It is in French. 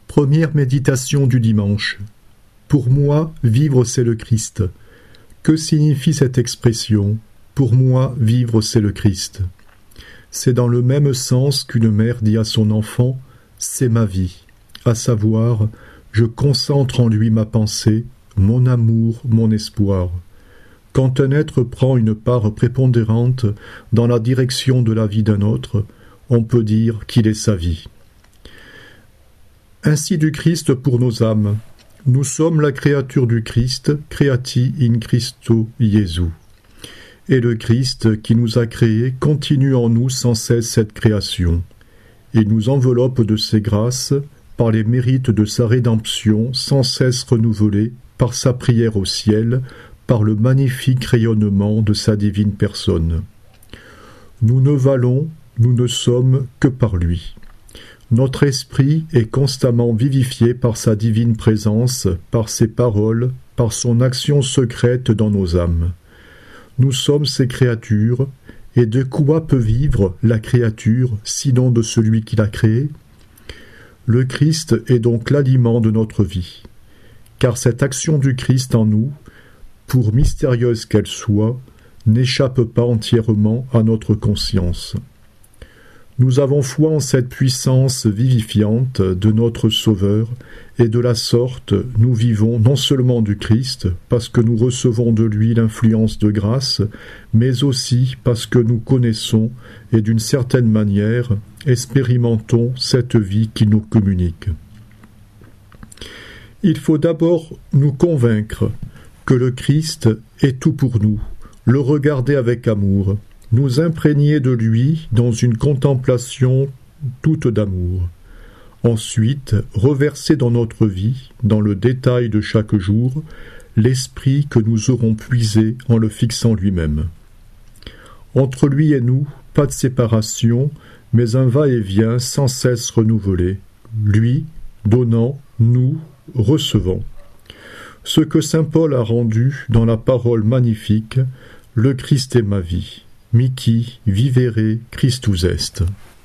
Première méditation du dimanche. Pour moi, vivre c'est le Christ. Que signifie cette expression ? Pour moi, vivre c'est le Christ. C'est dans le même sens qu'une mère dit à son enfant « c'est ma vie », à savoir « je concentre en lui ma pensée, mon amour, mon espoir ». Quand un être prend une part prépondérante dans la direction de la vie d'un autre, on peut dire qu'il est sa vie. Ainsi du Christ pour nos âmes. Nous sommes la créature du Christ, creati in Christo Iesu. Et le Christ qui nous a créés continue en nous sans cesse cette création. Il nous enveloppe de ses grâces par les mérites de sa rédemption sans cesse renouvelés par sa prière au ciel, par le magnifique rayonnement de sa divine personne. Nous ne valons, nous ne sommes que par lui. Notre esprit est constamment vivifié par sa divine présence, par ses paroles, par son action secrète dans nos âmes. Nous sommes ses créatures, et de quoi peut vivre la créature, sinon de celui qui l'a créée ? Le Christ est donc l'aliment de notre vie, car cette action du Christ en nous, pour mystérieuse qu'elle soit, n'échappe pas entièrement à notre conscience. Nous avons foi en cette puissance vivifiante de notre Sauveur, et de la sorte, nous vivons non seulement du Christ, parce que nous recevons de lui l'influence de grâce, mais aussi parce que nous connaissons, et d'une certaine manière, expérimentons cette vie qu'il nous communique. Il faut d'abord nous convaincre que le Christ est tout pour nous, le regarder avec amour, nous imprégner de lui dans une contemplation toute d'amour. Ensuite, reverser dans notre vie, dans le détail de chaque jour, l'esprit que nous aurons puisé en le fixant lui-même. Entre lui et nous, pas de séparation, mais un va-et-vient sans cesse renouvelé. Lui, donnant, nous, recevant. Ce que saint Paul a rendu dans la parole magnifique « Le Christ est ma vie ». Mihi vivere Christus est.